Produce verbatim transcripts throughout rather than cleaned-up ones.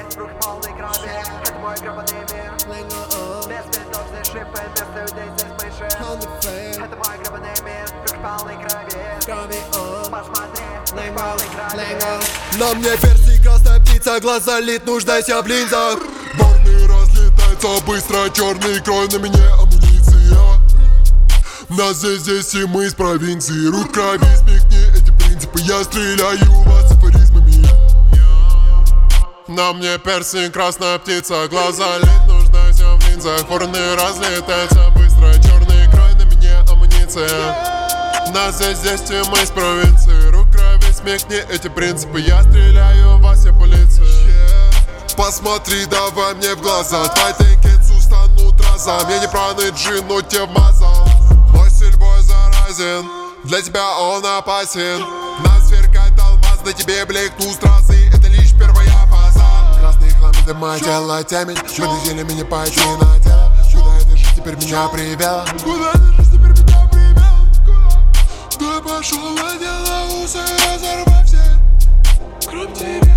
руки полной крови. Это мой гребаный мир. Без винтов здесь шипы, вместо людей здесь мыши. Это мой гребаный мир, руки полной крови. Посмотри, руки полной крови. На мне перси, красная птица, глаз залит, нуждайся в линзах. Борны разлетаются быстро, черный крой на мне амуниция. Нас здесь, здесь и мы из провинции. Рук крови, смехни эти принципы. Я стреляю вас афоризмами. На мне персинг, красная птица, глаз залит, нуждайся в линзах. Борны разлетаются быстро, черный крой на мне амуниция. Нас здесь, здесь и мы из провинции. Рук крови, смехни эти принципы. Я стреляю вас, я полиция. Посмотри, давай мне в глаза. Твои тикетсу станут разом. Я не праный джин, но тебе вмазал. Мой стиль бой заразен, для тебя он опасен. Нас сверкает алмаз, на тебе блекнут страсы. Это лишь первая фаза. Красный хламид, мое тело тянет. Мы надели меня пойти на тело. Куда эта жизнь теперь меня привела? Куда эта жизнь теперь меня привела? Куда? Да пошел на дело, усы разорвав все, кроме тебя.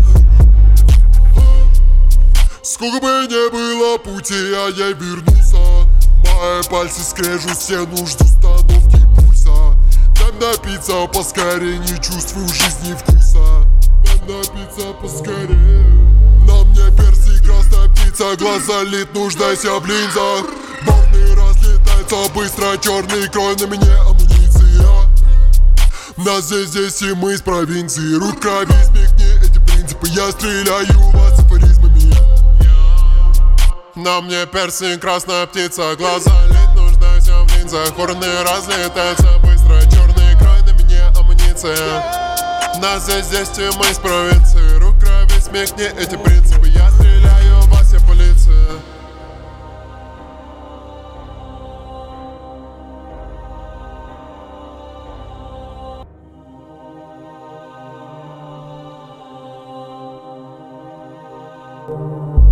Сколько бы не было пути, а я вернулся. Мои пальцы скрежут стену, жду установки пульса. Дай напиться поскорее, не чувствую жизни вкуса. Дай напиться поскорее. На мне перси, красная птица, глаз залит, нуждайся в линзах. Борны разлетаются быстро, черный крой на мне амуниция. Нас здесь, здесь и мы из провинции. Рук крови, смехни эти принципы. Я стреляю вас афоризмами. На мне персинг, красная птица, глаз залит, нуждайся в линзах. Борны разлетаются быстро, черный крой на мне амуниция. Нас здесь, здесь и мы из провинции. Рук крови, смехни эти принципы. Я стреляю вас, я полиция. Thank